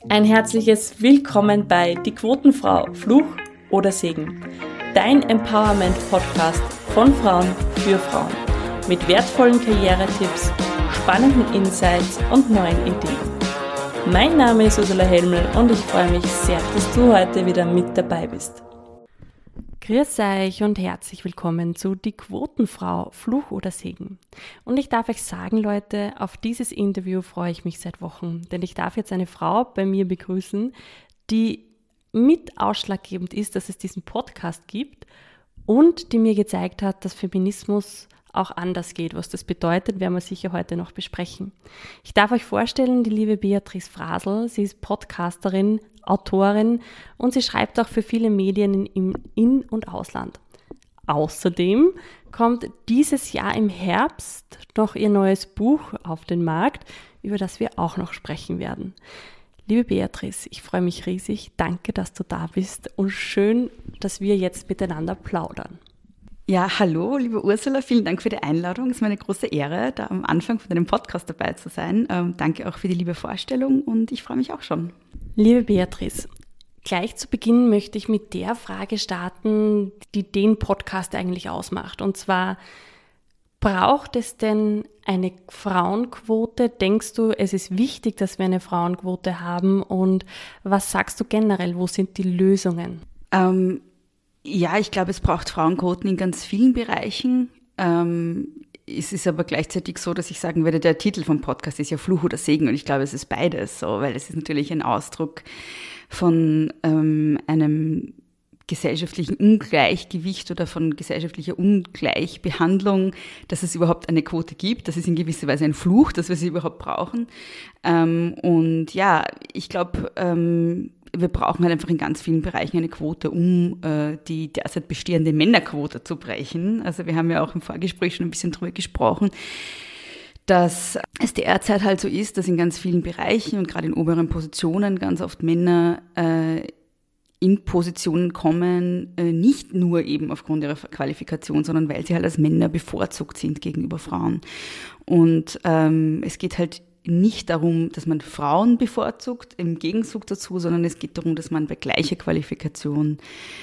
Ein herzliches Willkommen bei Die Quotenfrau, Fluch oder Segen. Dein Empowerment-Podcast von Frauen für Frauen. Mit wertvollen Karrieretipps, spannenden Insights und neuen Ideen. Mein Name ist Ursula Helmel und ich freue mich sehr, dass du heute wieder mit dabei bist. Grüß euch und herzlich willkommen zu Die Quotenfrau, Fluch oder Segen. Und ich darf euch sagen, Leute, auf dieses Interview freue ich mich seit Wochen, denn ich darf jetzt eine Frau bei mir begrüßen, die mit ausschlaggebend ist, dass es diesen Podcast gibt und die mir gezeigt hat, dass Feminismus auch anders geht. Was das bedeutet, werden wir sicher heute noch besprechen. Ich darf euch vorstellen, die liebe Beatrice Frasel. Sie ist Podcasterin, Autorin und sie schreibt auch für viele Medien im In- und Ausland. Außerdem kommt dieses Jahr im Herbst noch ihr neues Buch auf den Markt, über das wir auch noch sprechen werden. Liebe Beatrice, ich freue mich riesig. Danke, dass du da bist und schön, dass wir jetzt miteinander plaudern. Ja, hallo, liebe Ursula, vielen Dank für die Einladung. Es ist mir eine große Ehre, da am Anfang von deinem Podcast dabei zu sein. Danke auch für die liebe Vorstellung und ich freue mich auch schon. Liebe Beatrice, gleich zu Beginn möchte ich mit der Frage starten, die den Podcast eigentlich ausmacht. Und zwar, braucht es denn eine Frauenquote? Denkst du, es ist wichtig, dass wir eine Frauenquote haben? Und was sagst du generell? Wo sind die Lösungen? Ja, ich glaube, es braucht Frauenquoten in ganz vielen Bereichen. Es ist aber gleichzeitig so, dass ich sagen würde, der Titel vom Podcast ist ja Fluch oder Segen und ich glaube, es ist beides so, weil es ist natürlich ein Ausdruck von einem gesellschaftlichen Ungleichgewicht oder von gesellschaftlicher Ungleichbehandlung, dass es überhaupt eine Quote gibt. Das ist in gewisser Weise ein Fluch, dass wir sie überhaupt brauchen. Und ja, ich glaube, wir brauchen halt einfach in ganz vielen Bereichen eine Quote, um die derzeit bestehende Männerquote zu brechen. Also wir haben ja auch im Vorgespräch schon ein bisschen drüber gesprochen, dass es derzeit halt so ist, dass in ganz vielen Bereichen und gerade in oberen Positionen ganz oft Männer in Positionen kommen, nicht nur eben aufgrund ihrer Qualifikation, sondern weil sie halt als Männer bevorzugt sind gegenüber Frauen. Und es geht halt nicht darum, dass man Frauen bevorzugt, im Gegenzug dazu, sondern es geht darum, dass man bei gleicher Qualifikation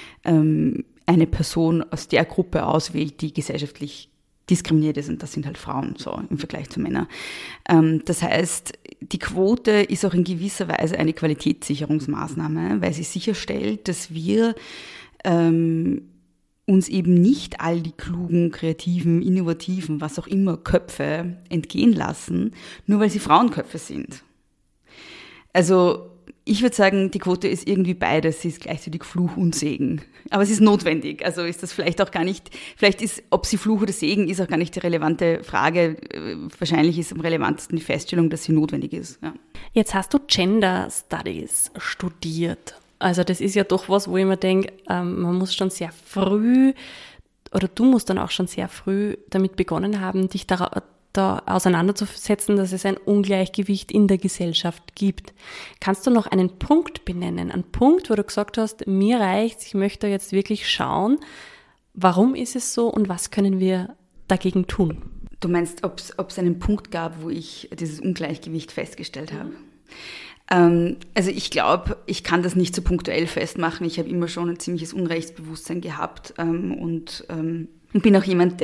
eine Person aus der Gruppe auswählt, die gesellschaftlich diskriminiert ist, und das sind halt Frauen, so im Vergleich zu Männern. Das heißt, die Quote ist auch in gewisser Weise eine Qualitätssicherungsmaßnahme, weil sie sicherstellt, dass wir uns eben nicht all die klugen, kreativen, innovativen, was auch immer, Köpfe entgehen lassen, nur weil sie Frauenköpfe sind. Also ich würde sagen, die Quote ist irgendwie beides, sie ist gleichzeitig Fluch und Segen. Aber es ist notwendig, also ist das vielleicht auch gar nicht, vielleicht ist, ob sie Fluch oder Segen, ist auch gar nicht die relevante Frage. Wahrscheinlich ist am relevantesten die Feststellung, dass sie notwendig ist. Ja. Jetzt hast du Gender Studies studiert. Also das ist ja doch was, wo ich mir denke, man muss schon sehr früh, oder du musst dann auch schon sehr früh damit begonnen haben, dich da auseinanderzusetzen, dass es ein Ungleichgewicht in der Gesellschaft gibt. Kannst du noch einen Punkt benennen? Einen Punkt, wo du gesagt hast, mir reicht's, ich möchte jetzt wirklich schauen, warum ist es so und was können wir dagegen tun? Du meinst, ob es einen Punkt gab, wo ich dieses Ungleichgewicht festgestellt habe? Also ich glaube, ich kann das nicht so punktuell festmachen. Ich habe immer schon ein ziemliches Unrechtsbewusstsein gehabt und bin auch jemand,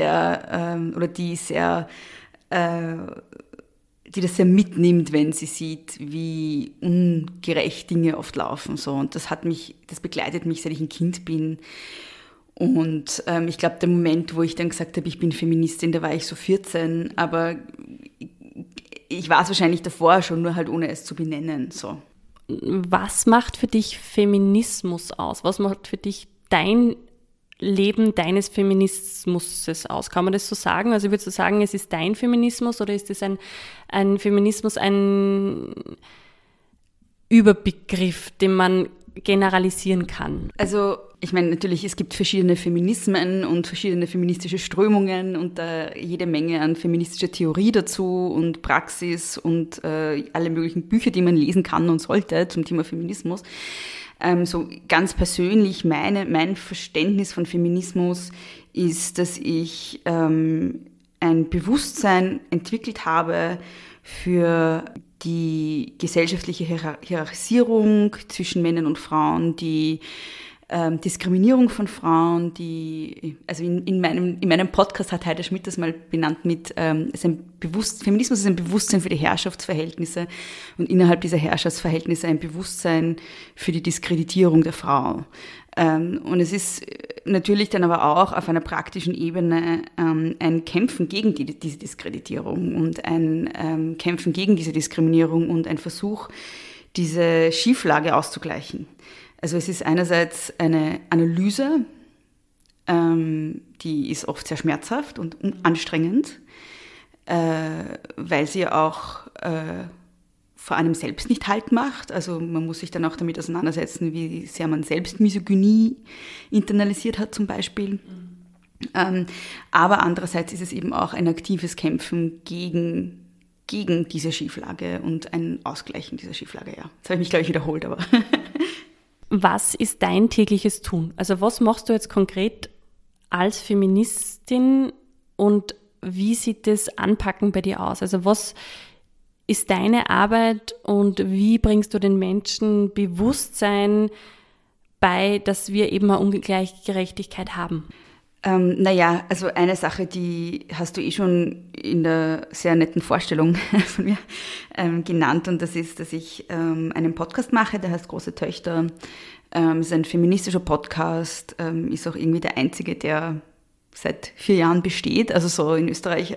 die das sehr mitnimmt, wenn sie sieht, wie ungerecht Dinge oft laufen. So. Und das begleitet mich, seit ich ein Kind bin. Und ich glaube, der Moment, wo ich dann gesagt habe, ich bin Feministin, da war ich so 14, aber ich war es wahrscheinlich davor schon, nur halt ohne es zu benennen. So. Was macht für dich Feminismus aus? Was macht für dich dein Leben deines Feminismus aus? Kann man das so sagen? Also würdest du sagen, es ist dein Feminismus oder ist es ein Feminismus, ein Überbegriff, den man generalisieren kann? Also ich meine, natürlich, es gibt verschiedene Feminismen und verschiedene feministische Strömungen und jede Menge an feministischer Theorie dazu und Praxis und alle möglichen Bücher, die man lesen kann und sollte zum Thema Feminismus. So ganz persönlich, mein Verständnis von Feminismus ist, dass ich ein Bewusstsein entwickelt habe für die gesellschaftliche Hierarchisierung zwischen Männern und Frauen, die Diskriminierung von Frauen, also in meinem Podcast hat Heide Schmidt das mal benannt mit Feminismus ist ein Bewusstsein für die Herrschaftsverhältnisse und innerhalb dieser Herrschaftsverhältnisse ein Bewusstsein für die Diskreditierung der Frau. Und es ist natürlich dann aber auch auf einer praktischen Ebene ein Kämpfen gegen diese Diskreditierung und ein Kämpfen gegen diese Diskriminierung und ein Versuch, diese Schieflage auszugleichen. Also es ist einerseits eine Analyse, die ist oft sehr schmerzhaft und anstrengend, weil sie auch vor einem selbst nicht Halt macht. Also man muss sich dann auch damit auseinandersetzen, wie sehr man selbst Misogynie internalisiert hat zum Beispiel. Aber andererseits ist es eben auch ein aktives Kämpfen gegen diese Schieflage und ein Ausgleichen dieser Schieflage. Ja, jetzt habe ich mich, glaube ich, wiederholt, aber... Was ist dein tägliches Tun? Also was machst du jetzt konkret als Feministin und wie sieht das Anpacken bei dir aus? Also was ist deine Arbeit und wie bringst du den Menschen Bewusstsein bei, dass wir eben eine Ungleichgerechtigkeit haben? Also eine Sache, die hast du schon in der sehr netten Vorstellung von mir genannt, und das ist, dass ich einen Podcast mache, der heißt Große Töchter. Ist ein feministischer Podcast, ist auch irgendwie der einzige, der seit 4 Jahren besteht, also so in Österreich.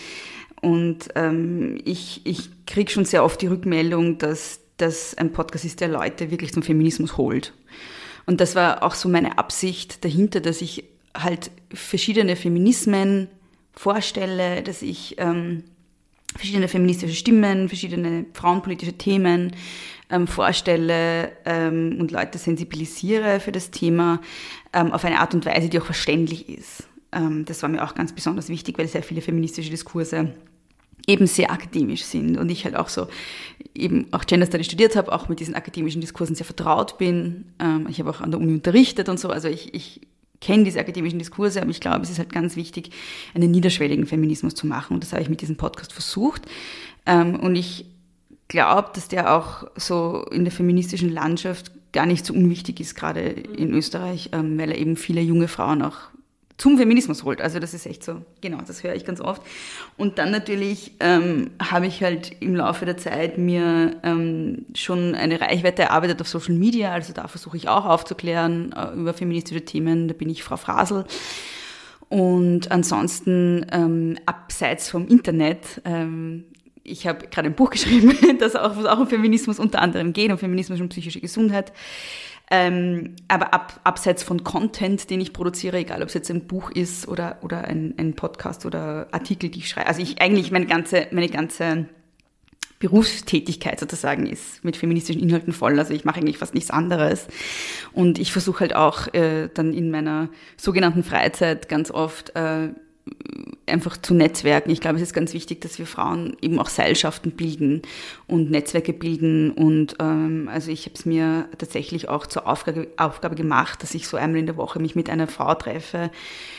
Ich kriege schon sehr oft die Rückmeldung, dass das ein Podcast ist, der Leute wirklich zum Feminismus holt. Und das war auch so meine Absicht dahinter, dass ich halt verschiedene Feminismen vorstelle, dass ich verschiedene feministische Stimmen, verschiedene frauenpolitische Themen vorstelle und Leute sensibilisiere für das Thema auf eine Art und Weise, die auch verständlich ist. Das war mir auch ganz besonders wichtig, weil sehr viele feministische Diskurse eben sehr akademisch sind und ich halt auch so eben auch Gender Studies studiert habe, auch mit diesen akademischen Diskursen sehr vertraut bin. Ich habe auch an der Uni unterrichtet und so, also ich kenne diese akademischen Diskurse, aber ich glaube, es ist halt ganz wichtig, einen niederschwelligen Feminismus zu machen und das habe ich mit diesem Podcast versucht. Und ich glaube, dass der auch so in der feministischen Landschaft gar nicht so unwichtig ist, gerade in Österreich, weil er eben viele junge Frauen auch zum Feminismus holt. Also das ist echt so, genau, das höre ich ganz oft. Und dann natürlich habe ich halt im Laufe der Zeit mir schon eine Reichweite erarbeitet auf Social Media, also da versuche ich auch aufzuklären über feministische Themen, da bin ich Frau Frasel. Und ansonsten abseits vom Internet, ich habe gerade ein Buch geschrieben, wo es auch um Feminismus unter anderem geht, um Feminismus und psychische Gesundheit. Aber abseits von Content, den ich produziere, egal ob es jetzt ein Buch ist oder ein Podcast oder Artikel, die ich schreibe. Also meine ganze Berufstätigkeit sozusagen ist mit feministischen Inhalten voll. Also ich mache eigentlich fast nichts anderes. Und ich versuche halt auch dann in meiner sogenannten Freizeit ganz oft einfach zu Netzwerken. Ich glaube, es ist ganz wichtig, dass wir Frauen eben auch Seilschaften bilden und Netzwerke bilden. Und also ich habe es mir tatsächlich auch zur Aufgabe gemacht, dass ich so einmal in der Woche mich mit einer Frau treffe,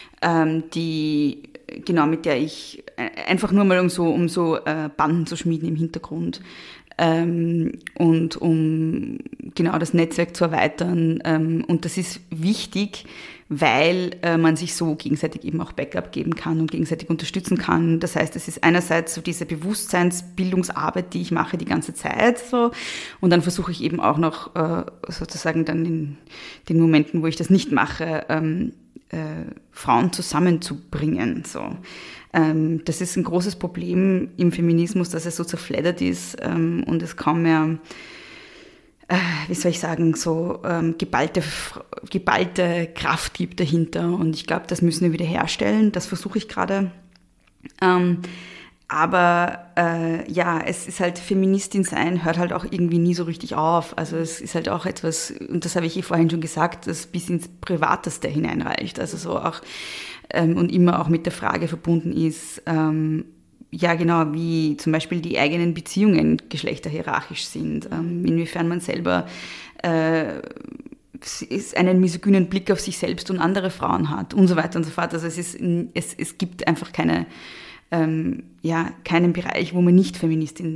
mit der ich einfach nur mal um so Banden zu schmieden im Hintergrund und um genau das Netzwerk zu erweitern. Und das ist wichtig, weil man sich so gegenseitig eben auch Backup geben kann und gegenseitig unterstützen kann. Das heißt, es ist einerseits so diese Bewusstseinsbildungsarbeit, die ich mache die ganze Zeit so, und dann versuche ich eben auch noch sozusagen dann in den Momenten, wo ich das nicht mache, Frauen zusammenzubringen. So. Das ist ein großes Problem im Feminismus, dass es so zerfleddert ist und es kaum mehr geballte Kraft gibt dahinter. Und ich glaube, das müssen wir wieder herstellen. Das versuche ich gerade. Es ist halt, Feministin sein hört halt auch irgendwie nie so richtig auf. Also es ist halt auch etwas, und das habe ich vorhin schon gesagt, das bis ins Privateste hineinreicht. Also so auch, und immer auch mit der Frage verbunden ist, wie zum Beispiel die eigenen Beziehungen geschlechterhierarchisch sind, inwiefern man selber einen misogynen Blick auf sich selbst und andere Frauen hat und so weiter und so fort. Also es gibt einfach keinen Bereich, wo man nicht Feministin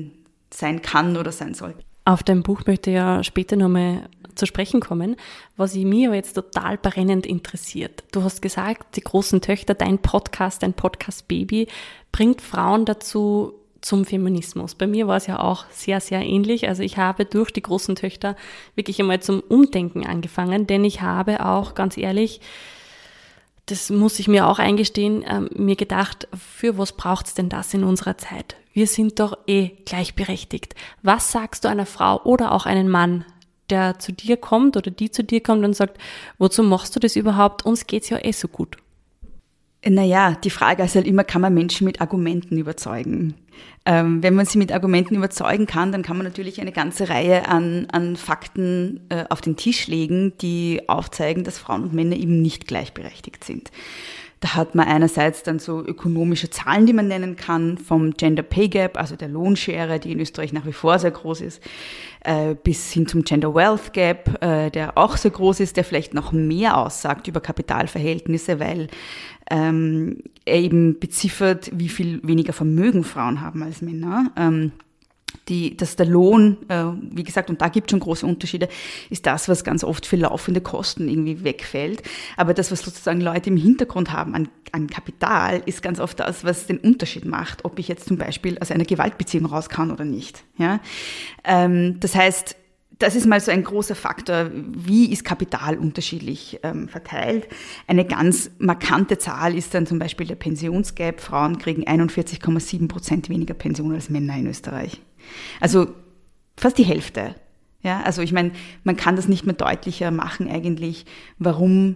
sein kann oder sein soll. Auf dein Buch möchte ich ja später nochmal zu sprechen kommen, was mich aber jetzt total brennend interessiert. Du hast gesagt, die großen Töchter, dein Podcast-Baby, bringt Frauen dazu zum Feminismus. Bei mir war es ja auch sehr, sehr ähnlich. Also ich habe durch die großen Töchter wirklich einmal zum Umdenken angefangen, denn ich habe auch, ganz ehrlich, das muss ich mir auch eingestehen, mir gedacht, für was braucht's denn das in unserer Zeit? Wir sind doch gleichberechtigt. Was sagst du einer Frau oder auch einem Mann, der zu dir kommt oder die zu dir kommt und sagt, wozu machst du das überhaupt? Uns geht's ja so gut. Naja, die Frage ist halt immer, kann man Menschen mit Argumenten überzeugen? Wenn man sie mit Argumenten überzeugen kann, dann kann man natürlich eine ganze Reihe an Fakten auf den Tisch legen, die aufzeigen, dass Frauen und Männer eben nicht gleichberechtigt sind. Da hat man einerseits dann so ökonomische Zahlen, die man nennen kann, vom Gender Pay Gap, also der Lohnschere, die in Österreich nach wie vor sehr groß ist, bis hin zum Gender Wealth Gap, der auch sehr groß ist, der vielleicht noch mehr aussagt über Kapitalverhältnisse, weil er eben beziffert, wie viel weniger Vermögen Frauen haben als Männer. Dass der Lohn, wie gesagt, und da gibt es schon große Unterschiede, ist das, was ganz oft für laufende Kosten irgendwie wegfällt. Aber das, was sozusagen Leute im Hintergrund haben an Kapital, ist ganz oft das, was den Unterschied macht, ob ich jetzt zum Beispiel aus einer Gewaltbeziehung raus kann oder nicht. Ja? Das heißt, das ist mal so ein großer Faktor. Wie ist Kapital unterschiedlich verteilt? Eine ganz markante Zahl ist dann zum Beispiel der Pensionsgap. Frauen kriegen 41,7% weniger Pension als Männer in Österreich. Also fast die Hälfte. Ja, also ich meine, man kann das nicht mehr deutlicher machen eigentlich, warum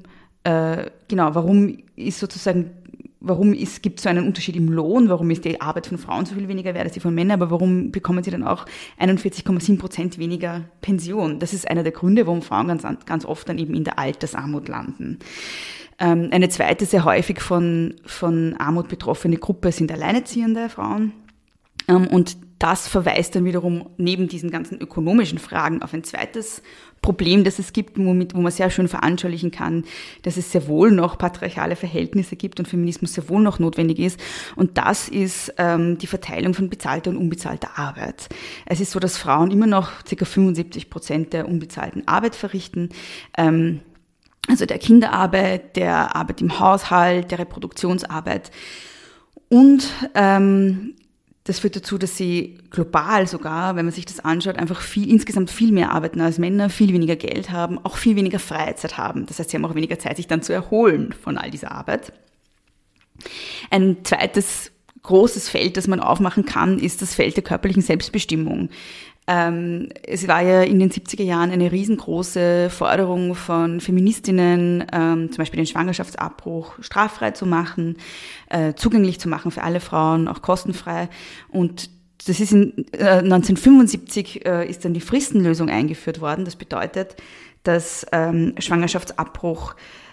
gibt es so einen Unterschied im Lohn, warum ist die Arbeit von Frauen so viel weniger wert als die von Männern, aber warum bekommen sie dann auch 41,7% weniger Pension? Das ist einer der Gründe, warum Frauen ganz oft dann eben in der Altersarmut landen. Eine zweite sehr häufig von Armut betroffene Gruppe sind alleinerziehende Frauen. Und das verweist dann wiederum neben diesen ganzen ökonomischen Fragen auf ein zweites Problem, das es gibt, wo man sehr schön veranschaulichen kann, dass es sehr wohl noch patriarchale Verhältnisse gibt und Feminismus sehr wohl noch notwendig ist. Und das ist die Verteilung von bezahlter und unbezahlter Arbeit. Es ist so, dass Frauen immer noch ca. 75% der unbezahlten Arbeit verrichten. Also der Kinderarbeit, der Arbeit im Haushalt, der Reproduktionsarbeit. Und das führt dazu, dass sie global sogar, wenn man sich das anschaut, einfach insgesamt viel mehr arbeiten als Männer, viel weniger Geld haben, auch viel weniger Freizeit haben. Das heißt, sie haben auch weniger Zeit, sich dann zu erholen von all dieser Arbeit. Ein zweites großes Feld, das man aufmachen kann, ist das Feld der körperlichen Selbstbestimmung. Es war ja in den 70er Jahren eine riesengroße Forderung von Feministinnen, zum Beispiel den Schwangerschaftsabbruch straffrei zu machen, zugänglich zu machen für alle Frauen, auch kostenfrei. Und das ist 1975 ist dann die Fristenlösung eingeführt worden. Das bedeutet, dass Schwangerschaftsabbruch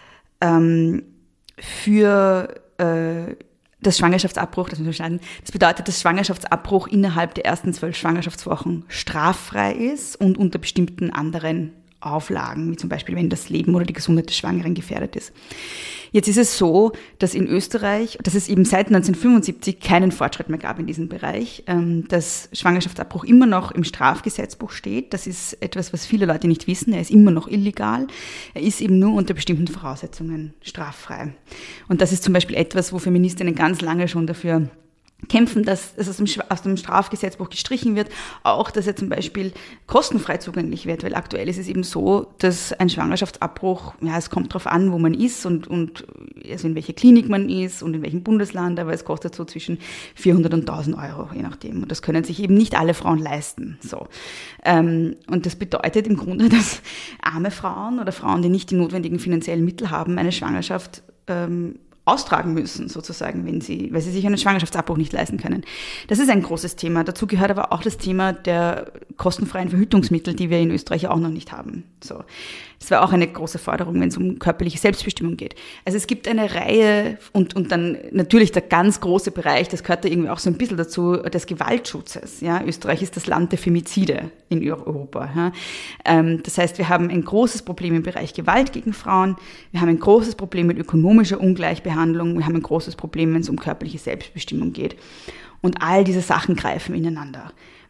das bedeutet, dass Schwangerschaftsabbruch innerhalb der ersten 12 Schwangerschaftswochen straffrei ist und unter bestimmten anderen Auflagen, wie zum Beispiel, wenn das Leben oder die Gesundheit des Schwangeren gefährdet ist. Jetzt ist es so, dass in Österreich, dass es eben seit 1975 keinen Fortschritt mehr gab in diesem Bereich, dass Schwangerschaftsabbruch immer noch im Strafgesetzbuch steht. Das ist etwas, was viele Leute nicht wissen. Er ist immer noch illegal. Er ist eben nur unter bestimmten Voraussetzungen straffrei. Und das ist zum Beispiel etwas, wo Feministinnen ganz lange schon dafür kämpfen, dass es aus dem Strafgesetzbuch gestrichen wird, auch, dass er zum Beispiel kostenfrei zugänglich wird, weil aktuell ist es eben so, dass ein Schwangerschaftsabbruch, ja, es kommt darauf an, wo man ist und also in welcher Klinik man ist und in welchem Bundesland, aber es kostet so zwischen 400 und 1000 Euro, je nachdem. Und das können sich eben nicht alle Frauen leisten. So. Und das bedeutet im Grunde, dass arme Frauen oder Frauen, die nicht die notwendigen finanziellen Mittel haben, eine Schwangerschaft austragen müssen, sozusagen, weil sie sich einen Schwangerschaftsabbruch nicht leisten können. Das ist ein großes Thema. Dazu gehört aber auch das Thema der kostenfreien Verhütungsmittel, die wir in Österreich auch noch nicht haben. So. Das war auch eine große Forderung, wenn es um körperliche Selbstbestimmung geht. Also es gibt eine Reihe und dann natürlich der ganz große Bereich, das gehört da irgendwie auch so ein bisschen dazu, des Gewaltschutzes. Ja? Österreich ist das Land der Femizide in Europa. Ja? Das heißt, wir haben ein großes Problem im Bereich Gewalt gegen Frauen, wir haben ein großes Problem mit ökonomischer Ungleichbehandlung, wir haben ein großes Problem, wenn es um körperliche Selbstbestimmung geht. Und all diese Sachen greifen ineinander.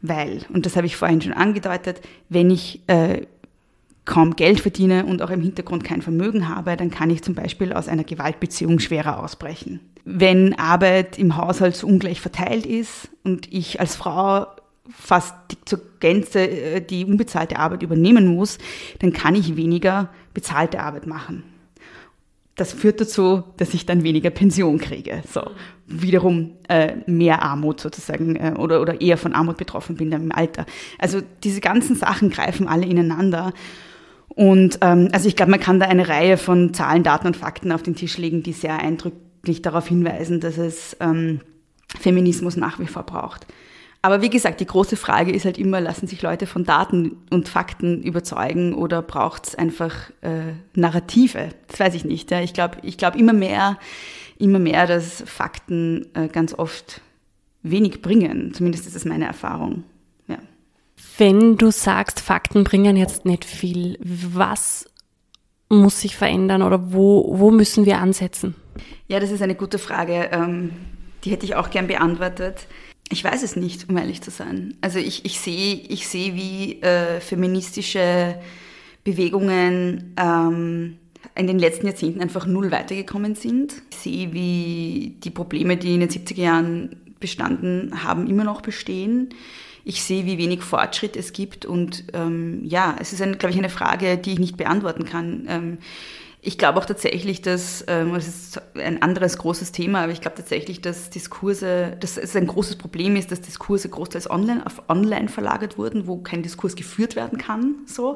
Weil, und das habe ich vorhin schon angedeutet, wenn ich kaum Geld verdiene und auch im Hintergrund kein Vermögen habe, dann kann ich zum Beispiel aus einer Gewaltbeziehung schwerer ausbrechen. Wenn Arbeit im Haushalt so ungleich verteilt ist und ich als Frau fast zur Gänze die unbezahlte Arbeit übernehmen muss, dann kann ich weniger bezahlte Arbeit machen. Das führt dazu, dass ich dann weniger Pension kriege. So, wiederum mehr Armut sozusagen oder eher von Armut betroffen bin dann im Alter. Also diese ganzen Sachen greifen alle ineinander. Und also ich glaube, man kann da eine Reihe von Zahlen, Daten und Fakten auf den Tisch legen, die sehr eindrücklich darauf hinweisen, dass es Feminismus nach wie vor braucht. Aber wie gesagt, die große Frage ist halt immer, lassen sich Leute von Daten und Fakten überzeugen oder braucht es einfach Narrative? Das weiß ich nicht. Ja. Ich glaube immer mehr, dass Fakten ganz oft wenig bringen. Zumindest ist das meine Erfahrung. Ja. Wenn du sagst, Fakten bringen jetzt nicht viel, was muss sich verändern oder wo müssen wir ansetzen? Ja, das ist eine gute Frage. Die hätte ich auch gern beantwortet. Ich weiß es nicht, um ehrlich zu sein. Also ich sehe, wie feministische Bewegungen in den letzten Jahrzehnten einfach null weitergekommen sind. Ich sehe, wie die Probleme, die in den 70er Jahren bestanden haben, immer noch bestehen. Ich sehe, wie wenig Fortschritt es gibt und es ist, glaube ich, eine Frage, die ich nicht beantworten kann. Ich glaube auch tatsächlich, das ist ein anderes großes Thema, aber ich glaube tatsächlich, dass es ein großes Problem ist, dass Diskurse großteils online verlagert wurden, wo kein Diskurs geführt werden kann. So.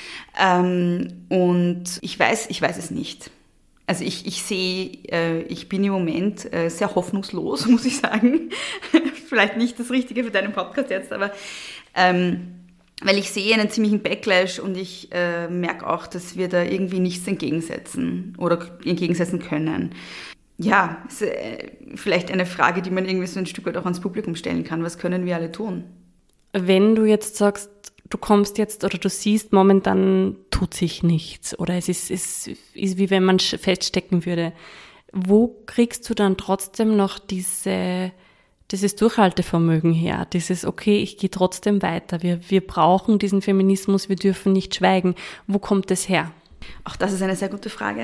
Und ich weiß es nicht. Also ich bin im Moment sehr hoffnungslos, muss ich sagen. Vielleicht nicht das Richtige für deinen Podcast jetzt, aber weil ich sehe einen ziemlichen Backlash und ich merke auch, dass wir da irgendwie nichts entgegensetzen können. Ja, ist vielleicht eine Frage, die man irgendwie so ein Stück weit auch ans Publikum stellen kann. Was können wir alle tun? Wenn du jetzt sagst, du kommst jetzt oder du siehst, momentan tut sich nichts oder es ist wie wenn man feststecken würde, wo kriegst du dann trotzdem noch dieses Durchhaltevermögen her, dieses, okay, ich gehe trotzdem weiter, wir brauchen diesen Feminismus, wir dürfen nicht schweigen. Wo kommt das her? Auch das ist eine sehr gute Frage.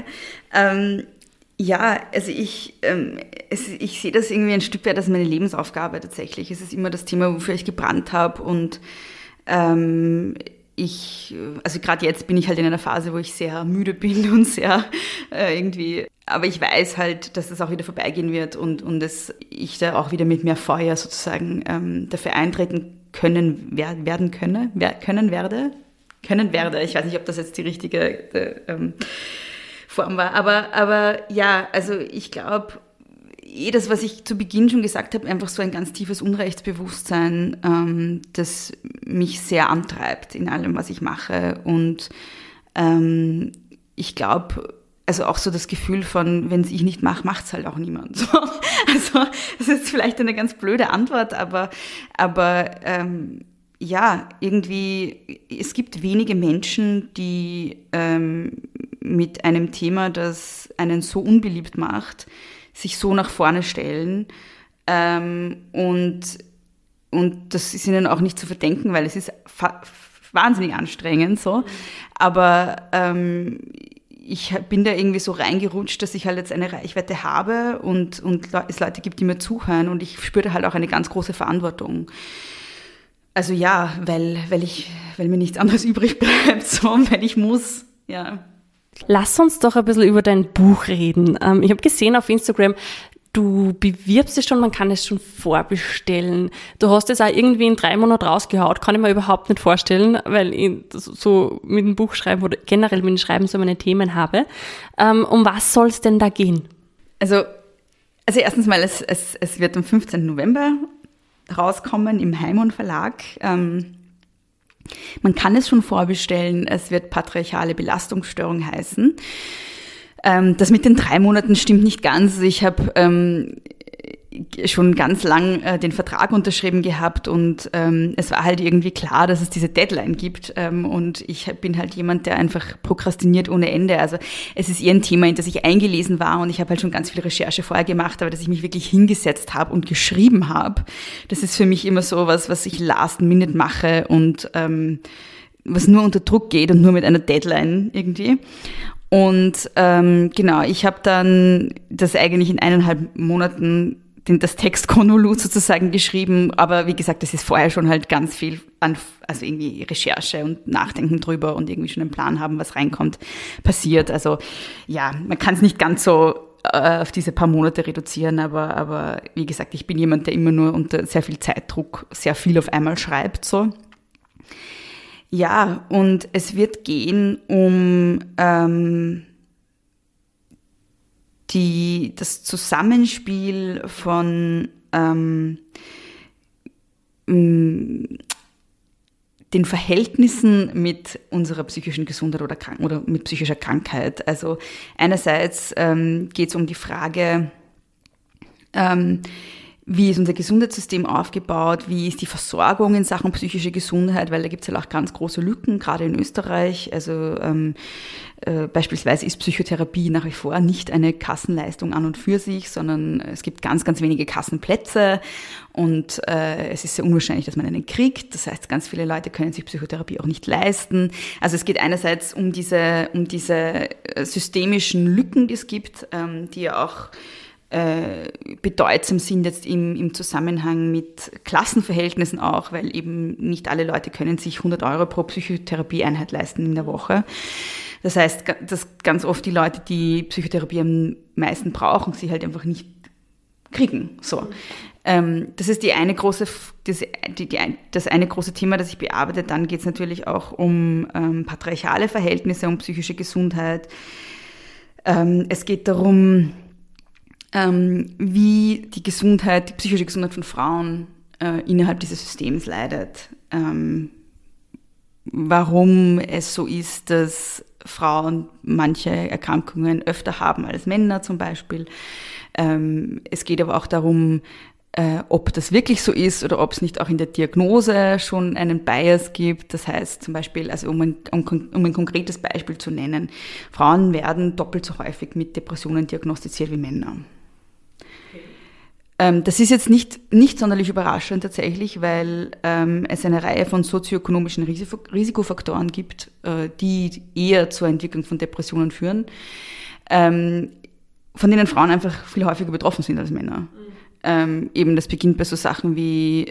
Also ich sehe das irgendwie ein Stück weit als meine Lebensaufgabe tatsächlich. Es ist immer das Thema, wofür ich gebrannt habe und also gerade jetzt bin ich halt in einer Phase, wo ich sehr müde bin und sehr aber ich weiß halt, dass das auch wieder vorbeigehen wird und ich da auch wieder mit mehr Feuer sozusagen dafür eintreten können werde. Ich weiß nicht, ob das jetzt die richtige Form war, aber ja, also ich glaube, das, was ich zu Beginn schon gesagt habe, einfach so ein ganz tiefes Unrechtsbewusstsein, das mich sehr antreibt in allem, was ich mache. Und ich glaube, also auch so das Gefühl von, wenn es ich nicht mache, macht es halt auch niemand. So. Also das ist vielleicht eine ganz blöde Antwort, aber irgendwie, es gibt wenige Menschen, die mit einem Thema, das einen so unbeliebt macht, sich so nach vorne stellen und das ist ihnen auch nicht zu verdenken, weil es ist wahnsinnig anstrengend so, aber ich bin da irgendwie so reingerutscht, dass ich halt jetzt eine Reichweite habe und es Leute gibt, die mir zuhören und ich spüre da halt auch eine ganz große Verantwortung. Also ja, weil mir nichts anderes übrig bleibt, so, wenn ich muss, ja. Lass uns doch ein bisschen über dein Buch reden. Ich habe gesehen auf Instagram, du bewirbst es schon, man kann es schon vorbestellen. Du hast es auch irgendwie in 3 Monaten rausgehaut, kann ich mir überhaupt nicht vorstellen, weil ich so mit dem Buch schreiben oder generell mit dem Schreiben so meine Themen habe. Um was soll es denn da gehen? Also erstens mal, es wird am 15. November rauskommen im Heimon Verlag. Man kann es schon vorbestellen, es wird patriarchale Belastungsstörung heißen. Das mit den 3 Monaten stimmt nicht ganz. Ich habe schon ganz lang den Vertrag unterschrieben gehabt und es war halt irgendwie klar, dass es diese Deadline gibt und ich bin halt jemand, der einfach prokrastiniert ohne Ende. Also es ist eher ein Thema, in das ich eingelesen war und ich habe halt schon ganz viel Recherche vorher gemacht, aber dass ich mich wirklich hingesetzt habe und geschrieben habe, das ist für mich immer so was ich last minute mache und was nur unter Druck geht und nur mit einer Deadline irgendwie. Und genau, ich habe dann das eigentlich in 1,5 Monaten das Textkonvolut sozusagen geschrieben, aber wie gesagt, das ist vorher schon halt ganz viel also irgendwie Recherche und Nachdenken drüber und irgendwie schon einen Plan haben, was reinkommt, passiert. Also ja, man kann es nicht ganz so auf diese paar Monate reduzieren, aber wie gesagt, ich bin jemand, der immer nur unter sehr viel Zeitdruck sehr viel auf einmal schreibt, so. Ja, und es wird gehen um das Zusammenspiel von den Verhältnissen mit unserer psychischen Gesundheit oder mit psychischer Krankheit. Also einerseits geht es um die Frage, wie ist unser Gesundheitssystem aufgebaut, wie ist die Versorgung in Sachen psychische Gesundheit, weil da gibt es halt auch ganz große Lücken, gerade in Österreich. Also beispielsweise ist Psychotherapie nach wie vor nicht eine Kassenleistung an und für sich, sondern es gibt ganz, ganz wenige Kassenplätze und es ist sehr unwahrscheinlich, dass man einen kriegt. Das heißt, ganz viele Leute können sich Psychotherapie auch nicht leisten. Also es geht einerseits um diese systemischen Lücken, die es gibt, die ja auch bedeutsam sind jetzt im Zusammenhang mit Klassenverhältnissen auch, weil eben nicht alle Leute können sich 100 € pro Psychotherapieeinheit leisten in der Woche. Das heißt, dass ganz oft die Leute, die Psychotherapie am meisten brauchen, sie halt einfach nicht kriegen. So. Das ist das eine große Thema, das ich bearbeite. Dann geht es natürlich auch um patriarchale Verhältnisse, um psychische Gesundheit. Es geht darum, wie die psychische Gesundheit von Frauen innerhalb dieses Systems leidet. Warum es so ist, dass Frauen manche Erkrankungen öfter haben als Männer zum Beispiel. Es geht aber auch darum, ob das wirklich so ist oder ob es nicht auch in der Diagnose schon einen Bias gibt. Das heißt zum Beispiel, also um ein konkretes Beispiel zu nennen, Frauen werden doppelt so häufig mit Depressionen diagnostiziert wie Männer. Das ist jetzt nicht sonderlich überraschend tatsächlich, weil es eine Reihe von sozioökonomischen Risikofaktoren gibt, die eher zur Entwicklung von Depressionen führen, von denen Frauen einfach viel häufiger betroffen sind als Männer. Eben das beginnt bei so Sachen wie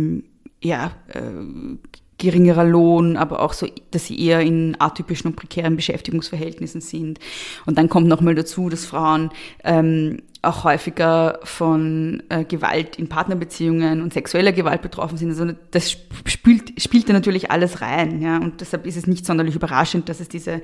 geringerer Lohn, aber auch so, dass sie eher in atypischen und prekären Beschäftigungsverhältnissen sind. Und dann kommt nochmal dazu, dass Frauen auch häufiger von Gewalt in Partnerbeziehungen und sexueller Gewalt betroffen sind. Also das spielt da natürlich alles rein. Ja? Und deshalb ist es nicht sonderlich überraschend, dass es diese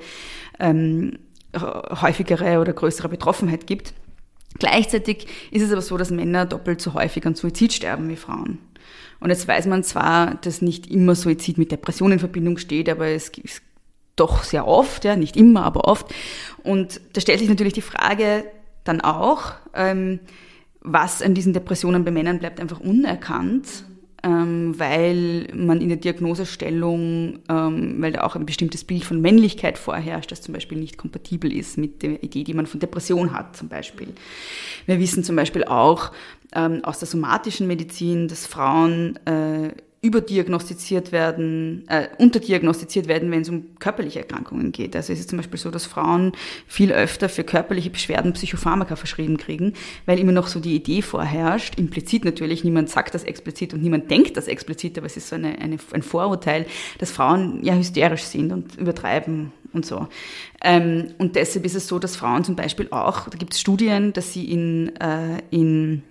häufigere oder größere Betroffenheit gibt. Gleichzeitig ist es aber so, dass Männer doppelt so häufig an Suizid sterben wie Frauen. Und jetzt weiß man zwar, dass nicht immer Suizid mit Depression in Verbindung steht, aber es gibt doch sehr oft, ja, nicht immer, aber oft. Und da stellt sich natürlich die Frage dann auch, was an diesen Depressionen bei Männern bleibt einfach unerkannt, weil man in der Diagnosestellung, weil da auch ein bestimmtes Bild von Männlichkeit vorherrscht, das zum Beispiel nicht kompatibel ist mit der Idee, die man von Depression hat zum Beispiel. Wir wissen zum Beispiel auch aus der somatischen Medizin, dass Frauen unterdiagnostiziert werden, wenn es um körperliche Erkrankungen geht. Also es ist zum Beispiel so, dass Frauen viel öfter für körperliche Beschwerden Psychopharmaka verschrieben kriegen, weil immer noch so die Idee vorherrscht, implizit natürlich, niemand sagt das explizit und niemand denkt das explizit, aber es ist so ein Vorurteil, dass Frauen ja hysterisch sind und übertreiben und so. Und deshalb ist es so, dass Frauen zum Beispiel auch, da gibt es Studien, dass sie in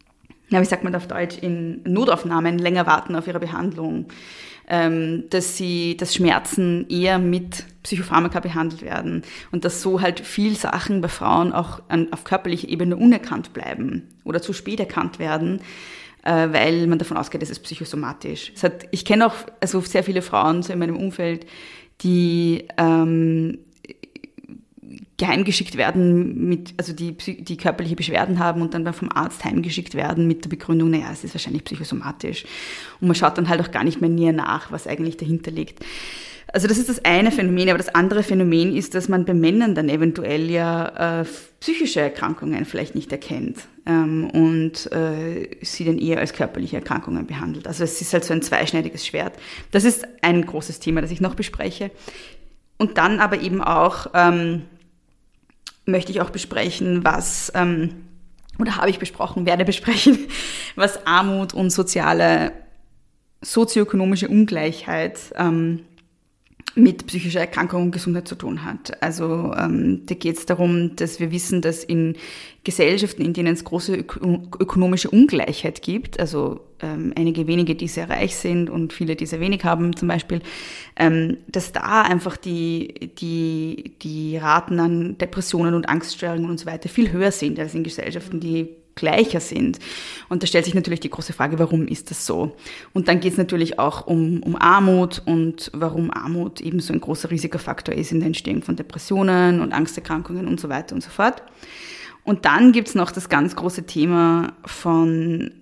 Notaufnahmen länger warten auf ihre Behandlung, dass Schmerzen eher mit Psychopharmaka behandelt werden und dass so halt viel Sachen bei Frauen auch auf körperlicher Ebene unerkannt bleiben oder zu spät erkannt werden, weil man davon ausgeht, es ist psychosomatisch. Ich kenne auch sehr viele Frauen so in meinem Umfeld, die heimgeschickt werden, also die körperliche Beschwerden haben und dann vom Arzt heimgeschickt werden mit der Begründung, naja, es ist wahrscheinlich psychosomatisch. Und man schaut dann halt auch gar nicht mehr näher nach, was eigentlich dahinter liegt. Also das ist das eine Phänomen, aber das andere Phänomen ist, dass man bei Männern dann eventuell ja psychische Erkrankungen vielleicht nicht erkennt und sie dann eher als körperliche Erkrankungen behandelt. Also es ist halt so ein zweischneidiges Schwert. Das ist ein großes Thema, das ich noch bespreche. Und dann aber eben auch möchte ich auch besprechen, werde besprechen, was Armut und sozioökonomische Ungleichheit mit psychischer Erkrankung und Gesundheit zu tun hat. Also da geht es darum, dass wir wissen, dass in Gesellschaften, in denen es große ökonomische Ungleichheit gibt, also einige wenige, die sehr reich sind und viele, die sehr wenig haben zum Beispiel, dass da einfach die Raten an Depressionen und Angststörungen und so weiter viel höher sind als in Gesellschaften, die gleicher sind. Und da stellt sich natürlich die große Frage, warum ist das so? Und dann geht es natürlich auch um Armut und warum Armut eben so ein großer Risikofaktor ist in der Entstehung von Depressionen und Angsterkrankungen und so weiter und so fort. Und dann gibt es noch das ganz große Thema von,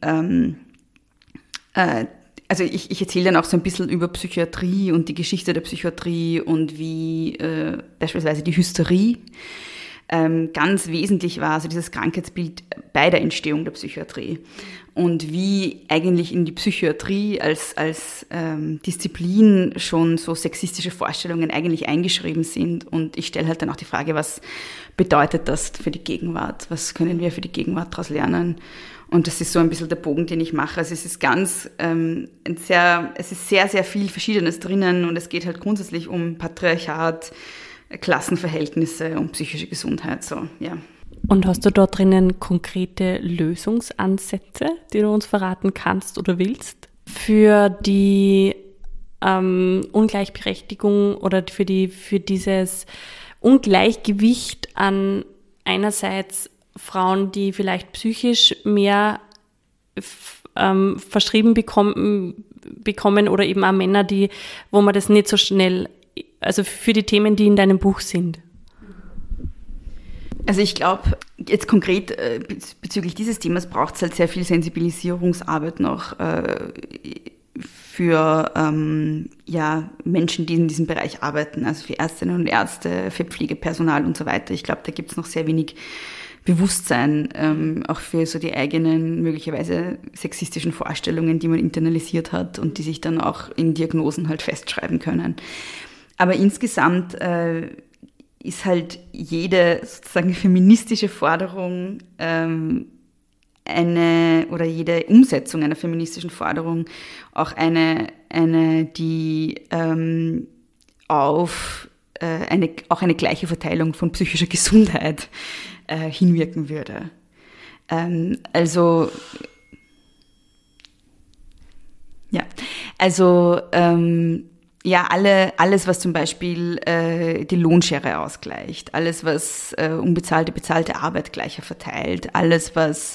also ich erzähle dann auch so ein bisschen über Psychiatrie und die Geschichte der Psychiatrie und wie beispielsweise die Hysterie ganz wesentlich war, also dieses Krankheitsbild bei der Entstehung der Psychiatrie und wie eigentlich in die Psychiatrie als Disziplin schon so sexistische Vorstellungen eigentlich eingeschrieben sind. Und ich stelle halt dann auch die Frage, was bedeutet das für die Gegenwart? Was können wir für die Gegenwart daraus lernen? Und das ist so ein bisschen der Bogen, den ich mache. Also es ist es ist sehr, sehr viel Verschiedenes drinnen und es geht halt grundsätzlich um Patriarchat, Klassenverhältnisse und psychische Gesundheit, so, ja. Und hast du dort drinnen konkrete Lösungsansätze, die du uns verraten kannst oder willst, für die Ungleichberechtigung oder für dieses Ungleichgewicht an einerseits Frauen, die vielleicht psychisch mehr verschrieben bekommen oder eben auch Männer, wo man das nicht so schnell, also für die Themen, die in deinem Buch sind? Also ich glaube, jetzt konkret bezüglich dieses Themas braucht es halt sehr viel Sensibilisierungsarbeit noch für Menschen, die in diesem Bereich arbeiten, also für Ärztinnen und Ärzte, für Pflegepersonal und so weiter. Ich glaube, da gibt es noch sehr wenig Bewusstsein, auch für so die eigenen möglicherweise sexistischen Vorstellungen, die man internalisiert hat und die sich dann auch in Diagnosen halt festschreiben können. Aber insgesamt ist halt jede sozusagen feministische Forderung oder jede Umsetzung einer feministischen Forderung auch eine die auf auch eine gleiche Verteilung von psychischer Gesundheit hinwirken würde. Alles, was zum Beispiel die Lohnschere ausgleicht, alles, was unbezahlte, bezahlte Arbeit gleicher verteilt, alles, was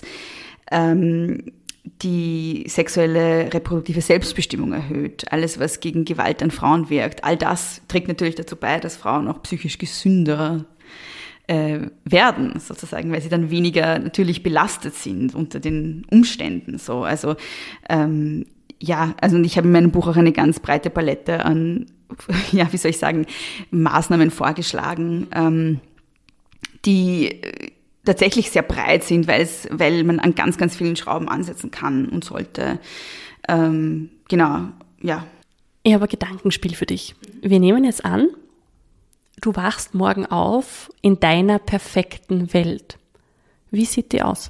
die sexuelle reproduktive Selbstbestimmung erhöht, alles, was gegen Gewalt an Frauen wirkt, all das trägt natürlich dazu bei, dass Frauen auch psychisch gesünder werden, sozusagen, weil sie dann weniger natürlich belastet sind unter den Umständen. So. Also und ich habe in meinem Buch auch eine ganz breite Palette an, Maßnahmen vorgeschlagen, die tatsächlich sehr breit sind, weil man an ganz, ganz vielen Schrauben ansetzen kann und sollte. Ich habe ein Gedankenspiel für dich. Wir nehmen jetzt an, du wachst morgen auf in deiner perfekten Welt. Wie sieht die aus?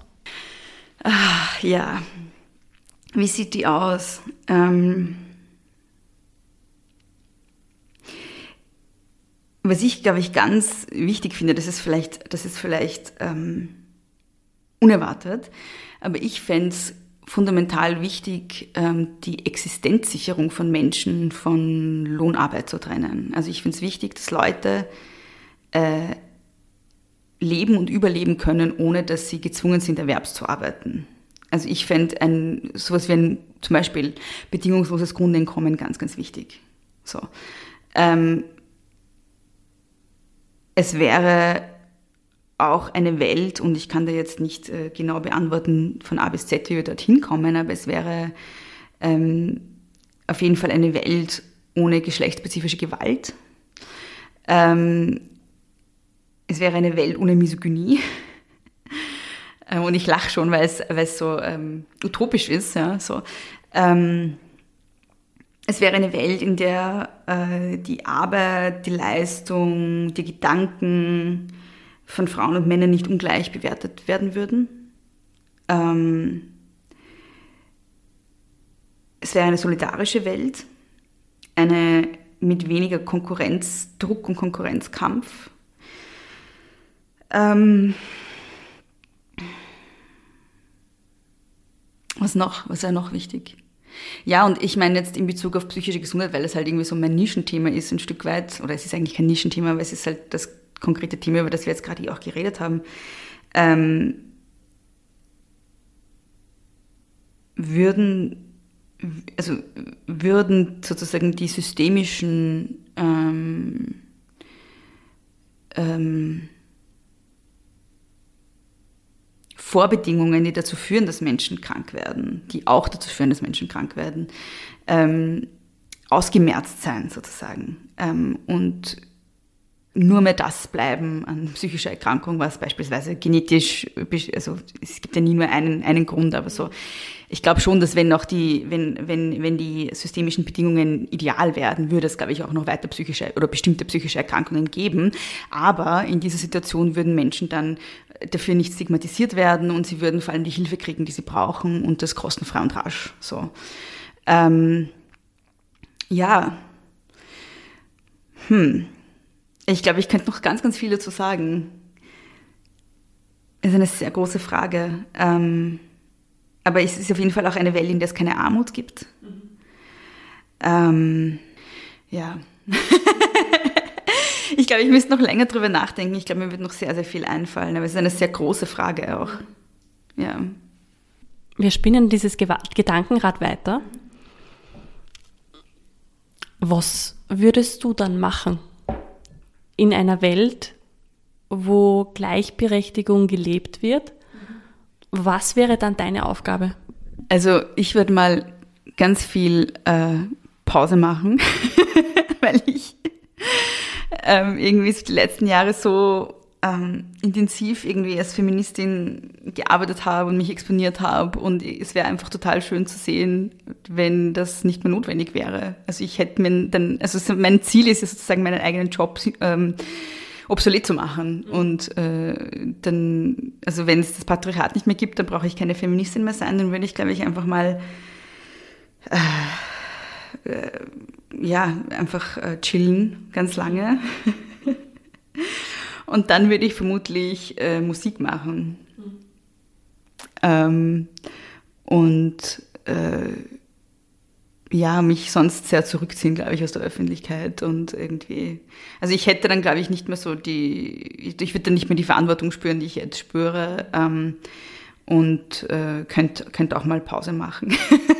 Wie sieht die aus? Was ich, glaube ich, ganz wichtig finde, das ist vielleicht unerwartet, aber ich fände es fundamental wichtig, die Existenzsicherung von Menschen von Lohnarbeit zu trennen. Also ich finde es wichtig, dass Leute leben und überleben können, ohne dass sie gezwungen sind, erwerbszuarbeiten. Also ich fände sowas wie ein zum Beispiel bedingungsloses Grundeinkommen ganz, ganz wichtig. So. Es wäre auch eine Welt, und ich kann da jetzt nicht genau beantworten von A bis Z, wie wir dorthin kommen, aber es wäre auf jeden Fall eine Welt ohne geschlechtsspezifische Gewalt. Es wäre eine Welt ohne Misogynie. Und ich lache schon, weil es so utopisch ist. Ja, so. Es wäre eine Welt, in der die Arbeit, die Leistung, die Gedanken von Frauen und Männern nicht ungleich bewertet werden würden. Es wäre eine solidarische Welt, eine mit weniger Konkurrenzdruck und Konkurrenzkampf. Was noch? Was wäre noch wichtig? Ja, und ich meine jetzt in Bezug auf psychische Gesundheit, weil es halt irgendwie so mein Nischenthema ist, ein Stück weit, oder es ist eigentlich kein Nischenthema, aber es ist halt das konkrete Thema, über das wir jetzt gerade auch geredet haben, würden sozusagen die systemischen Vorbedingungen, die dazu führen, dass Menschen krank werden, die auch dazu führen, dass Menschen krank werden, ausgemerzt sein sozusagen. Und nur mehr das bleiben an psychischer Erkrankung, was beispielsweise genetisch, also es gibt ja nie nur einen Grund, aber so. Ich glaube schon, dass wenn die systemischen Bedingungen ideal werden, würde es, glaube ich, auch noch weiter psychische oder bestimmte psychische Erkrankungen geben. Aber in dieser Situation würden Menschen dann dafür nicht stigmatisiert werden und sie würden vor allem die Hilfe kriegen, die sie brauchen, und das kostenfrei und rasch. So. Ja. Ich glaube, ich könnte noch ganz, ganz viel dazu sagen. Es ist eine sehr große Frage. Aber es ist auf jeden Fall auch eine Welt, in der es keine Armut gibt. Ja. Ich glaube, ich müsste noch länger drüber nachdenken. Ich glaube, mir wird noch sehr, sehr viel einfallen. Aber es ist eine sehr große Frage auch. Ja. Wir spinnen dieses Gedankenrad weiter. Was würdest du dann machen in einer Welt, wo Gleichberechtigung gelebt wird? Was wäre dann deine Aufgabe? Also ich würde mal ganz viel Pause machen, weil ich irgendwie die letzten Jahre so intensiv irgendwie als Feministin gearbeitet habe und mich exponiert habe, und es wäre einfach total schön zu sehen, wenn das nicht mehr notwendig wäre. Also ich hätte mein Ziel ist ja sozusagen, meinen eigenen Job obsolet zu machen. Und dann, also wenn es das Patriarchat nicht mehr gibt, dann brauche ich keine Feministin mehr sein, dann würde ich, glaube ich, einfach mal einfach chillen, ganz lange. Und dann würde ich vermutlich Musik machen. Mich sonst sehr zurückziehen, glaube ich, aus der Öffentlichkeit, und irgendwie, also ich hätte dann, glaube ich, nicht mehr so ich würde dann nicht mehr die Verantwortung spüren, die ich jetzt spüre, und könnte auch mal Pause machen.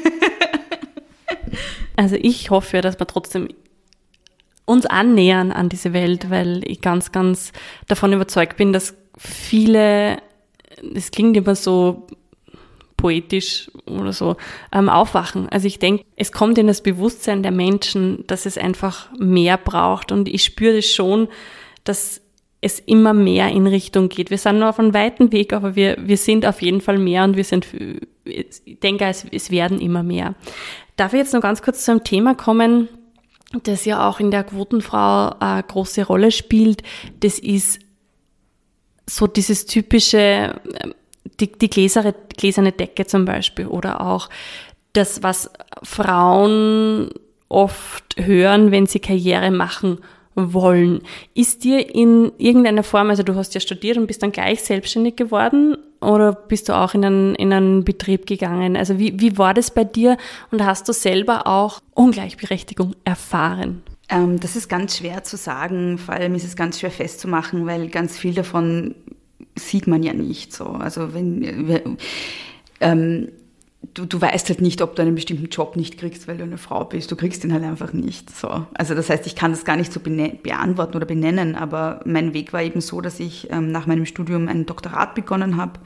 Also ich hoffe, dass wir trotzdem uns annähern an diese Welt, weil ich ganz, ganz davon überzeugt bin, dass viele, das klingt immer so poetisch oder so, aufwachen. Also ich denke, es kommt in das Bewusstsein der Menschen, dass es einfach mehr braucht, und ich spüre das schon, dass es immer mehr in Richtung geht. Wir sind noch auf einem weiten Weg, aber wir sind auf jeden Fall mehr, und ich denke, es werden immer mehr. Darf ich jetzt noch ganz kurz zu einem Thema kommen, das ja auch in der Quotenfrau eine große Rolle spielt? Das ist so dieses typische, die gläserne Decke zum Beispiel, oder auch das, was Frauen oft hören, wenn sie Karriere machen wollen. Ist dir in irgendeiner Form, also du hast ja studiert und bist dann gleich selbstständig geworden, oder bist du auch in einen Betrieb gegangen? Also wie war das bei dir, und hast du selber auch Ungleichberechtigung erfahren? Das ist ganz schwer zu sagen, vor allem ist es ganz schwer festzumachen, weil ganz viel davon sieht man ja nicht so. Also du weißt halt nicht, ob du einen bestimmten Job nicht kriegst, weil du eine Frau bist. Du kriegst ihn halt einfach nicht. So. Also das heißt, ich kann das gar nicht so beantworten oder benennen, aber mein Weg war eben so, dass ich nach meinem Studium ein Doktorat begonnen habe,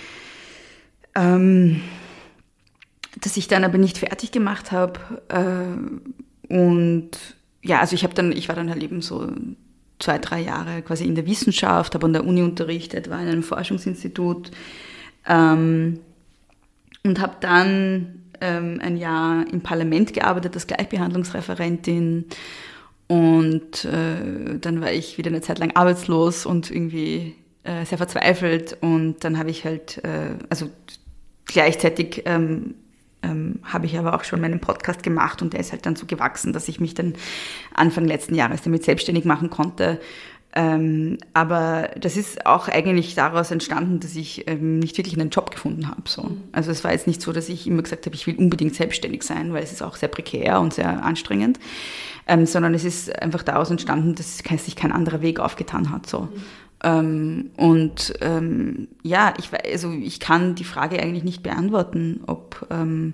das ich dann aber nicht fertig gemacht habe. Und ja, also ich war dann halt eben so 2-3 Jahre quasi in der Wissenschaft, habe an der Uni unterrichtet, war in einem Forschungsinstitut, und habe dann ein Jahr im Parlament gearbeitet als Gleichbehandlungsreferentin und dann war ich wieder eine Zeit lang arbeitslos und irgendwie sehr verzweifelt und dann habe ich halt, also gleichzeitig habe ich aber auch schon meinen Podcast gemacht und der ist halt dann so gewachsen, dass ich mich dann Anfang letzten Jahres damit selbstständig machen konnte. Aber das ist auch eigentlich daraus entstanden, dass ich nicht wirklich einen Job gefunden habe. So. Also es war jetzt nicht so, dass ich immer gesagt habe, ich will unbedingt selbstständig sein, weil es ist auch sehr prekär und sehr anstrengend, sondern es ist einfach daraus entstanden, dass sich kein anderer Weg aufgetan hat. So. Ich kann die Frage eigentlich nicht beantworten, ob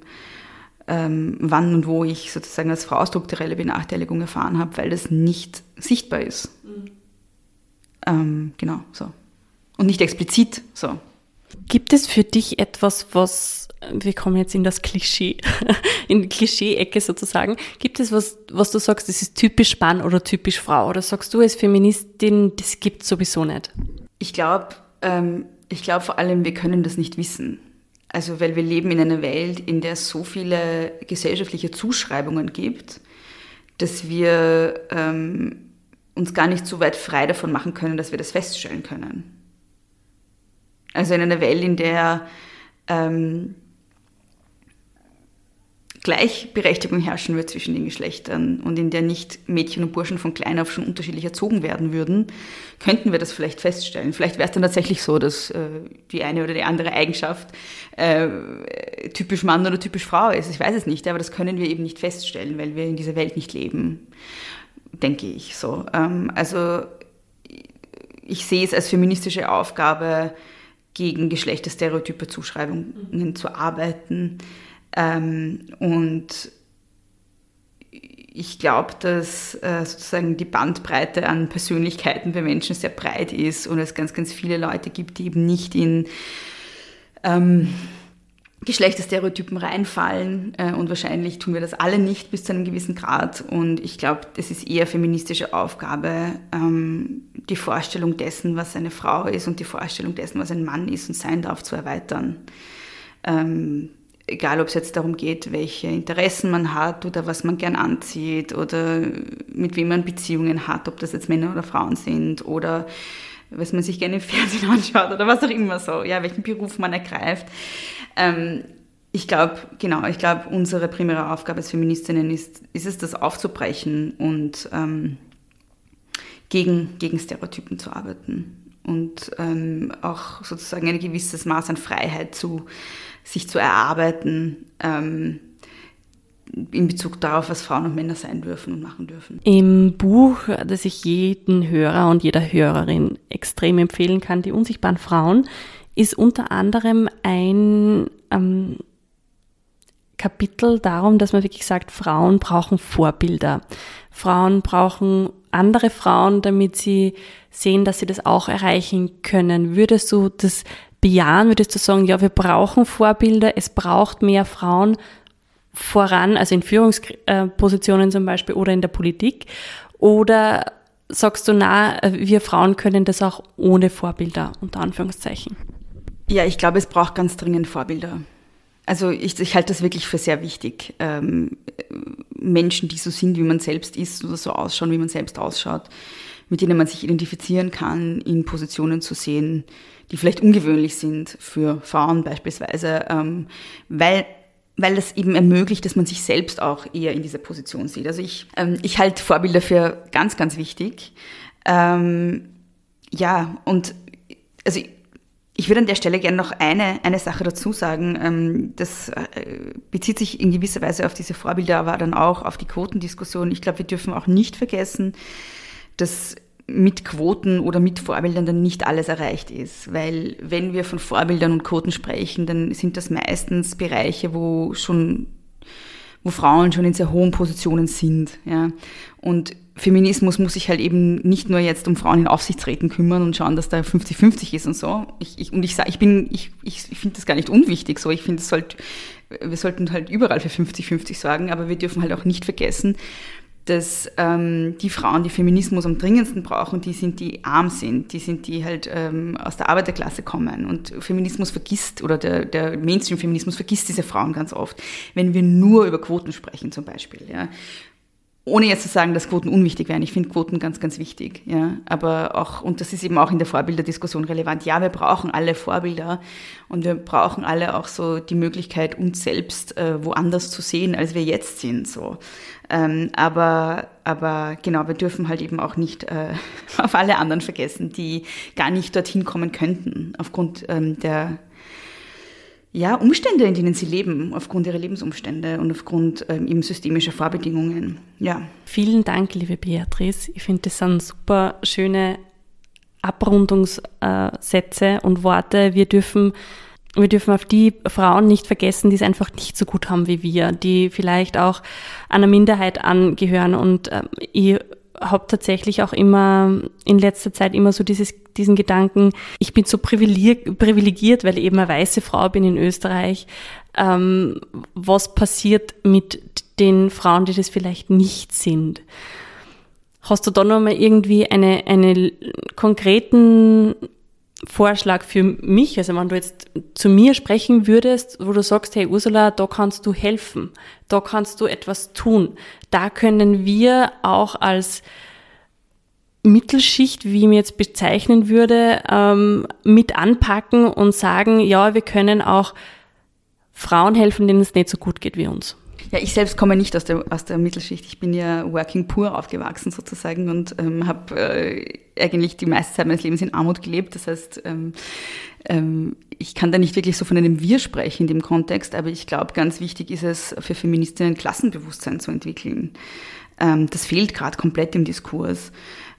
wann und wo ich sozusagen als Frau strukturelle Benachteiligung erfahren habe, weil das nicht sichtbar ist. Genau, so. Und nicht explizit, so. Gibt es für dich etwas, wir kommen jetzt in das Klischee, in die Klischee-Ecke sozusagen, gibt es was du sagst, das ist typisch Mann oder typisch Frau? Oder sagst du als Feministin, das gibt es sowieso nicht? Ich glaube vor allem, wir können das nicht wissen. Also, weil wir leben in einer Welt, in der es so viele gesellschaftliche Zuschreibungen gibt, dass wir uns gar nicht so weit frei davon machen können, dass wir das feststellen können. Also in einer Welt, in der Gleichberechtigung herrschen wird zwischen den Geschlechtern und in der nicht Mädchen und Burschen von klein auf schon unterschiedlich erzogen werden würden, könnten wir das vielleicht feststellen. Vielleicht wäre es dann tatsächlich so, dass die eine oder die andere Eigenschaft typisch Mann oder typisch Frau ist. Ich weiß es nicht, aber das können wir eben nicht feststellen, weil wir in dieser Welt nicht leben, denke ich so. Also ich sehe es als feministische Aufgabe, gegen geschlechterstereotype Zuschreibungen zu arbeiten. Und ich glaube, dass sozusagen die Bandbreite an Persönlichkeiten bei Menschen sehr breit ist und es ganz, ganz viele Leute gibt, die eben nicht in Geschlechterstereotypen reinfallen und wahrscheinlich tun wir das alle nicht bis zu einem gewissen Grad und ich glaube, das ist eher feministische Aufgabe, die Vorstellung dessen, was eine Frau ist und die Vorstellung dessen, was ein Mann ist und sein darf, zu erweitern. Egal, ob es jetzt darum geht, welche Interessen man hat oder was man gern anzieht oder mit wem man Beziehungen hat, ob das jetzt Männer oder Frauen sind oder was man sich gerne im Fernsehen anschaut oder was auch immer so, ja, welchen Beruf man ergreift. Ich glaube, unsere primäre Aufgabe als Feministinnen ist es, das aufzubrechen und gegen Stereotypen zu arbeiten und auch sozusagen ein gewisses Maß an Freiheit sich zu erarbeiten, in Bezug darauf, was Frauen und Männer sein dürfen und machen dürfen. Im Buch, das ich jeden Hörer und jeder Hörerin extrem empfehlen kann, Die unsichtbaren Frauen, ist unter anderem ein Kapitel darum, dass man wirklich sagt, Frauen brauchen Vorbilder. Frauen brauchen andere Frauen, damit sie sehen, dass sie das auch erreichen können. Würdest du das bejahen? Würdest du sagen, ja, wir brauchen Vorbilder, es braucht mehr Frauen voran, also in Führungspositionen zum Beispiel oder in der Politik? Oder sagst du, na, wir Frauen können das auch ohne Vorbilder, unter Anführungszeichen? Ja, ich glaube, es braucht ganz dringend Vorbilder. Also ich halte das wirklich für sehr wichtig. Menschen, die so sind, wie man selbst ist oder so ausschauen, wie man selbst ausschaut, mit denen man sich identifizieren kann, in Positionen zu sehen, die vielleicht ungewöhnlich sind für Frauen beispielsweise, weil das eben ermöglicht, dass man sich selbst auch eher in dieser Position sieht. Also ich halte Vorbilder für ganz, ganz wichtig. Ich würde an der Stelle gerne noch eine Sache dazu sagen. Das bezieht sich in gewisser Weise auf diese Vorbilder, aber dann auch auf die Quotendiskussion. Ich glaube, wir dürfen auch nicht vergessen, dass mit Quoten oder mit Vorbildern dann nicht alles erreicht ist. Weil wenn wir von Vorbildern und Quoten sprechen, dann sind das meistens Bereiche, wo Frauen schon in sehr hohen Positionen sind. Ja. Und Feminismus muss sich halt eben nicht nur jetzt um Frauen in Aufsichtsräten kümmern und schauen, dass da 50-50 ist und so. Ich finde das gar nicht unwichtig so. Ich finde, wir sollten halt überall für 50-50 sorgen, aber wir dürfen halt auch nicht vergessen, dass die Frauen, die Feminismus am dringendsten brauchen, die sind, die arm sind, die halt aus der Arbeiterklasse kommen. Und Feminismus vergisst, oder der Mainstream-Feminismus vergisst diese Frauen ganz oft, wenn wir nur über Quoten sprechen zum Beispiel. Ja. Ohne jetzt zu sagen, dass Quoten unwichtig wären. Ich finde Quoten ganz, ganz wichtig. Ja. Aber auch, und das ist eben auch in der Vorbilderdiskussion relevant, ja, wir brauchen alle Vorbilder und wir brauchen alle auch so die Möglichkeit, uns selbst woanders zu sehen, als wir jetzt sind. So. Aber genau, wir dürfen halt eben auch nicht auf alle anderen vergessen, die gar nicht dorthin kommen könnten, aufgrund der Umstände, in denen sie leben, aufgrund ihrer Lebensumstände und aufgrund eben systemischer Vorbedingungen. Ja. Vielen Dank, liebe Beatrice. Ich finde, das sind super schöne Abrundungssätze und Worte. Wir dürfen auf die Frauen nicht vergessen, die es einfach nicht so gut haben wie wir, die vielleicht auch einer Minderheit angehören. Und ich habe tatsächlich auch immer in letzter Zeit immer so diesen Gedanken, ich bin so privilegiert, weil ich eben eine weiße Frau bin in Österreich. Was passiert mit den Frauen, die das vielleicht nicht sind? Hast du da nochmal irgendwie einen konkreten Vorschlag für mich, also wenn du jetzt zu mir sprechen würdest, wo du sagst, hey Ursula, da kannst du helfen, da kannst du etwas tun, da können wir auch als Mittelschicht, wie ich mir jetzt bezeichnen würde, mit anpacken und sagen, ja, wir können auch Frauen helfen, denen es nicht so gut geht wie uns. Ja, ich selbst komme nicht aus der Mittelschicht. Ich bin ja working poor aufgewachsen sozusagen und habe eigentlich die meiste Zeit meines Lebens in Armut gelebt. Das heißt, ich kann da nicht wirklich so von einem Wir sprechen in dem Kontext, aber ich glaube, ganz wichtig ist es für Feministinnen, Klassenbewusstsein zu entwickeln. Das fehlt gerade komplett im Diskurs.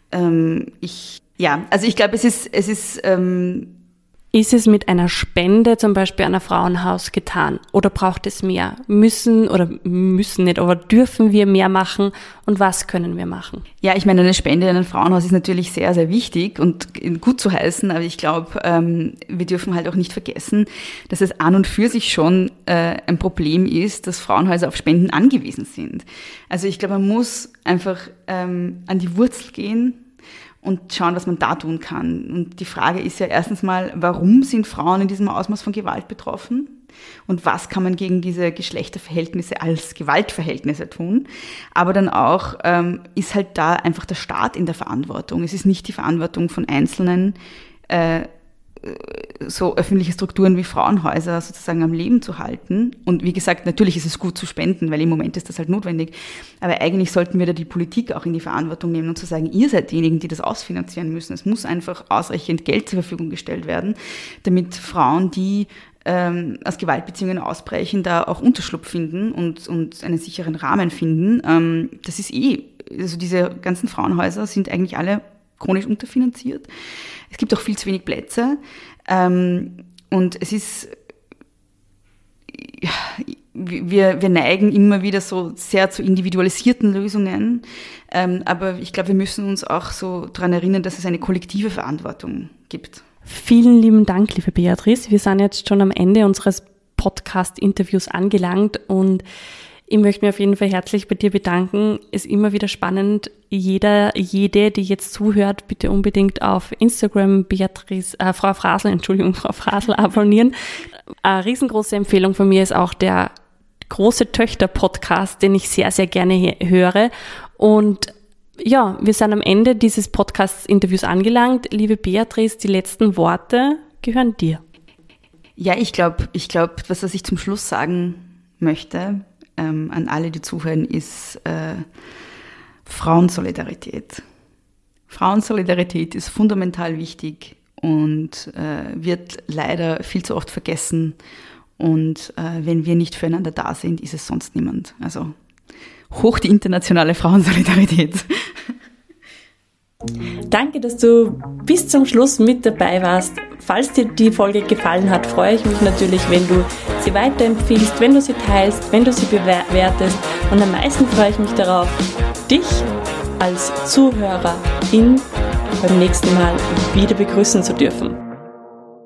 Ich glaube, es ist Ist es mit einer Spende zum Beispiel an ein Frauenhaus getan oder braucht es mehr? Müssen nicht, aber dürfen wir mehr machen und was können wir machen? Ja, ich meine, eine Spende an ein Frauenhaus ist natürlich sehr, sehr wichtig und gut zu heißen, aber ich glaube, wir dürfen halt auch nicht vergessen, dass es an und für sich schon ein Problem ist, dass Frauenhäuser auf Spenden angewiesen sind. Also ich glaube, man muss einfach an die Wurzel gehen und schauen, was man da tun kann. Und die Frage ist ja erstens mal, warum sind Frauen in diesem Ausmaß von Gewalt betroffen? Und was kann man gegen diese Geschlechterverhältnisse als Gewaltverhältnisse tun? Aber dann auch ist halt da einfach der Staat in der Verantwortung. Es ist nicht die Verantwortung von Einzelnen, so öffentliche Strukturen wie Frauenhäuser sozusagen am Leben zu halten. Und wie gesagt, natürlich ist es gut zu spenden, weil im Moment ist das halt notwendig. Aber eigentlich sollten wir da die Politik auch in die Verantwortung nehmen und zu sagen, ihr seid diejenigen, die das ausfinanzieren müssen. Es muss einfach ausreichend Geld zur Verfügung gestellt werden, damit Frauen, die aus Gewaltbeziehungen ausbrechen, da auch Unterschlupf finden und einen sicheren Rahmen finden. Das ist also diese ganzen Frauenhäuser sind eigentlich alle chronisch unterfinanziert. Es gibt auch viel zu wenig Plätze. Und es ist, wir neigen immer wieder so sehr zu individualisierten Lösungen. Aber ich glaube, wir müssen uns auch so daran erinnern, dass es eine kollektive Verantwortung gibt. Vielen lieben Dank, liebe Beatrice. Wir sind jetzt schon am Ende unseres Podcast-Interviews angelangt und ich möchte mich auf jeden Fall herzlich bei dir bedanken. Ist immer wieder spannend. Jede, die jetzt zuhört, bitte unbedingt auf Instagram Frau Frasel abonnieren. Eine riesengroße Empfehlung von mir ist auch der Große Töchter-Podcast, den ich sehr, sehr gerne höre. Und ja, wir sind am Ende dieses Podcast-Interviews angelangt. Liebe Beatrice, die letzten Worte gehören dir. Ja, ich glaube, was ich zum Schluss sagen möchte, an alle, die zuhören, ist Frauensolidarität. Frauensolidarität ist fundamental wichtig und wird leider viel zu oft vergessen. Und wenn wir nicht füreinander da sind, ist es sonst niemand. Also hoch die internationale Frauensolidarität. Danke, dass du bis zum Schluss mit dabei warst. Falls dir die Folge gefallen hat, freue ich mich natürlich, wenn du sie weiterempfiehlst, wenn du sie teilst, wenn du sie bewertest. Und am meisten freue ich mich darauf, dich als Zuhörerin beim nächsten Mal wieder begrüßen zu dürfen.